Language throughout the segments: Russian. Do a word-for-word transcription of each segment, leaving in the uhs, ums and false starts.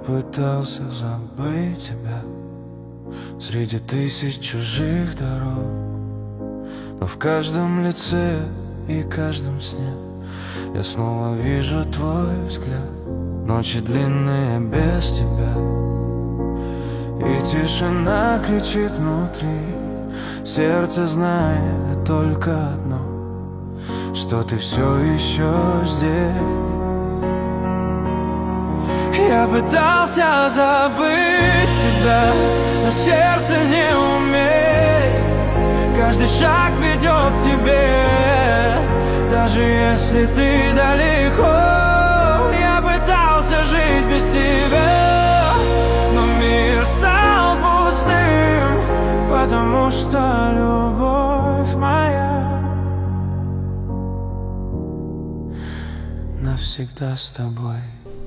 пытался забыть тебя среди тысяч чужих дорог, но в каждом лице и каждом сне я снова вижу твой взгляд. Ночи длинные без тебя, и тишина кричит внутри. Сердце знает только одно, что ты все еще здесь. Я пытался забыть тебя, но сердце не умеет. Каждый шаг ведет к тебе, даже если ты далеко. Я пытался жить без тебя, но мир стал пустым, потому что любовь моя навсегда с тобой.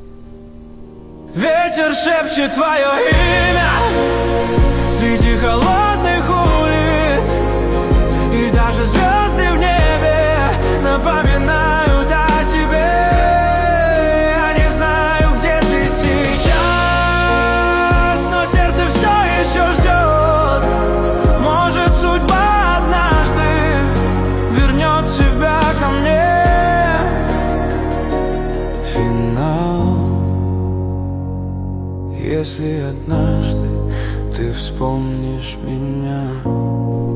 Ветер шепчет твое имя среди холодных улиц, и даже звезды в небе напоминают о тебе. Я не знаю, где ты сейчас, но сердце все еще ждет. Может, судьба однажды вернет тебя ко мне. Финал. Если однажды ты вспомнишь меня,